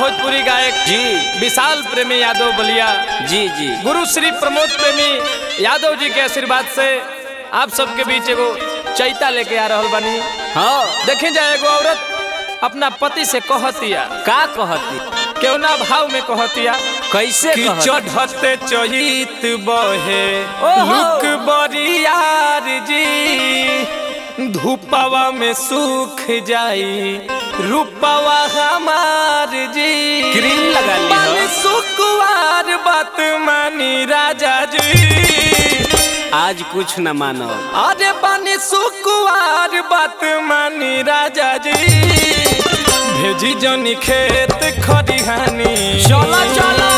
भोजपुरी गायक जी विशाल प्रेमी यादव बलिया जी जी गुरु श्री प्रमोद प्रेमी यादव जी के आशीर्वाद से आप सबके बीच एगो चैता लेके आ रहल बानी। हाँ देखें जाए एगो औरत अपना पति से कहतिया, का कहती क्यों ना भाव में कहतिया, कैसे कि कहती? चढ़ते चहित बहे ओहो। लुक बरियार जी, धूपवा में सूख जाई रूपवा हमार जी। क्रीम लगा ली हो। बानी सुकुवार बात मानी राजा जी, आज कुछ न मानो। अरे बानी सुकुवार बात मानी राजा जी, भेजी जनी खेत खरिहानी। चलो चलो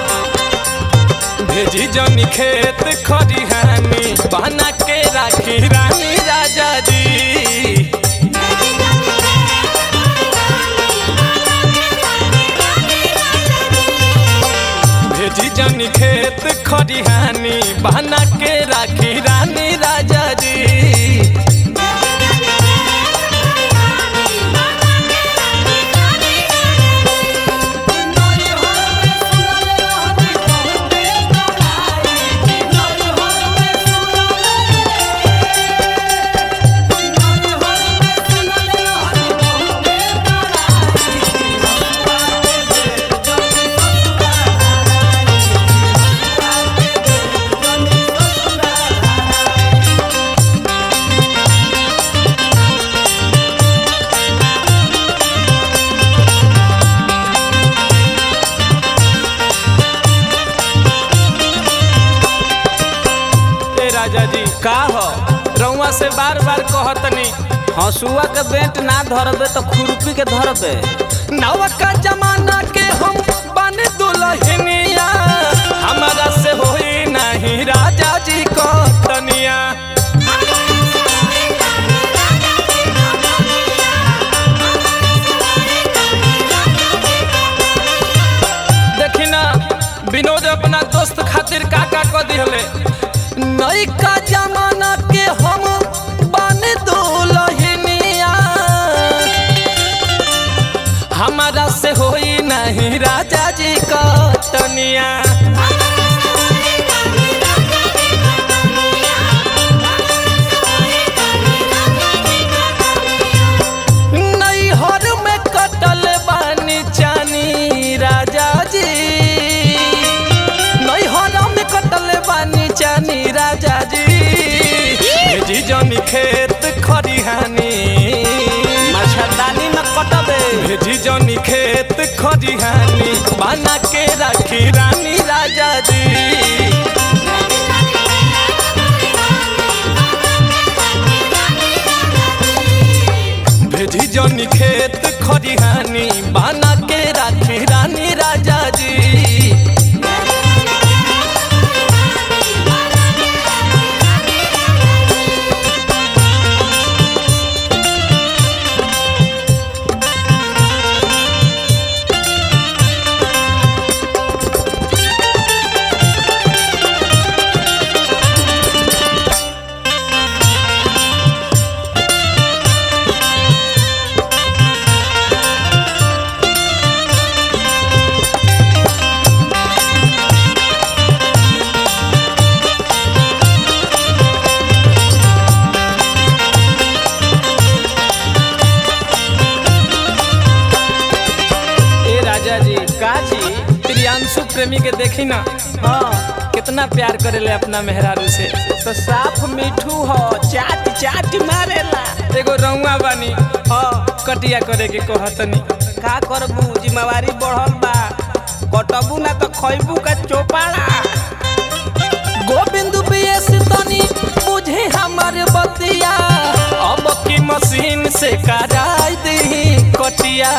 भेजी जनी खेत खरिहानी, बना के राखी रानी राजा जी। भेजी जनी खेत खरिहानी, बना के राखी रानी राजा जी। राजा जी का हो रउआ से बार बार कहतनी, हसुआ के बेंट ना धरबे तो खुरपी के धरबे। नवा का जमाना के हम बन दुल्हनिया, हमारा से होई नहीं राजा जी कहतनिया। देखी ना विनोद अपना दोस्त खातिर काका कह दिहले, नई का जमाना के हम बन दुल्हनिया, हमारा से होई नहीं राजा जी कहतनिया। नैहर में कटल बानी चानी राजा जी, नैहर में कटल बानी चानी राजा जी। भेजी जनी खेत खरिहानी, मच्छरदानी न कटबे। भेजी जनी खेत खरिहानी, बना के राखी रानी राजा जी। भेजी जनी खेत खरिहानी, बना के राखी रानी राजा जी। का जी प्रियांशु प्रेमी के देखी ना, हाँ कितना प्यार करेले अपना मेहरारू से। तो साफ मिठू हो, चाट चाट मारेला। एगो रउआ बानी, हाँ कटिया करे के कहतनी, का करबू, जिम्मेवारी बढ़ल बा। कटबू ना तो खैबू का चोपाड़ा। गोविंद बीएस तनी बुझे हमार बतिया, अब की मशीन से कराई दी कटिया।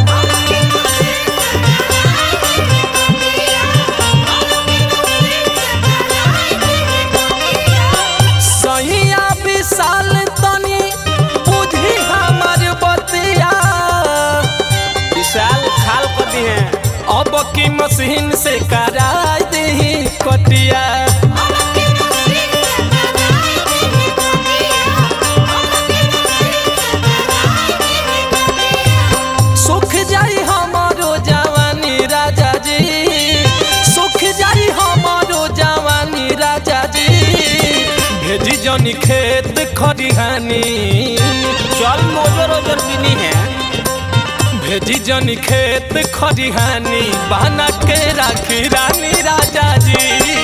सहिया विशाल तनी बुझी हमार बतिया, विशाल खाल कर दी है। अब की मशीन से कराई दी कटिया। सुख जाई हमारो जवानी। जनी खेत खरिहानी, चल मोजर ओजर बिनी है। भेजी जनी खेत खरिहानी, बना के राखी रानी राजा जी।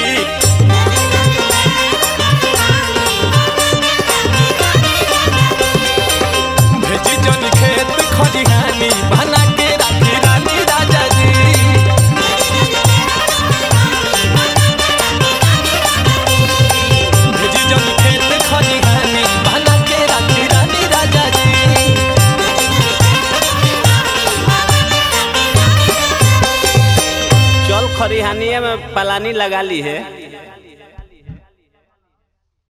भेजी जनी खेत खरिहानी, बना के राखी रानी राजा जी। भेजी जनी खेत खरिहानी, बना के राखी रानी राजा जी। चल खरिहानिया में पलानी लगा ली है।